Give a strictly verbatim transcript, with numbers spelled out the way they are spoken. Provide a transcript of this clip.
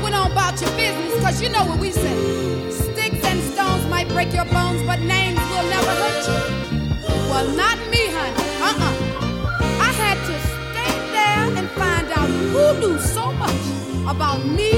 went on about your business, cause you know what we say. Sticks and stones might break your bones, but names will never hurt you. Well, not me, honey. Uh-uh. I had to stay there and find out who knew so much about me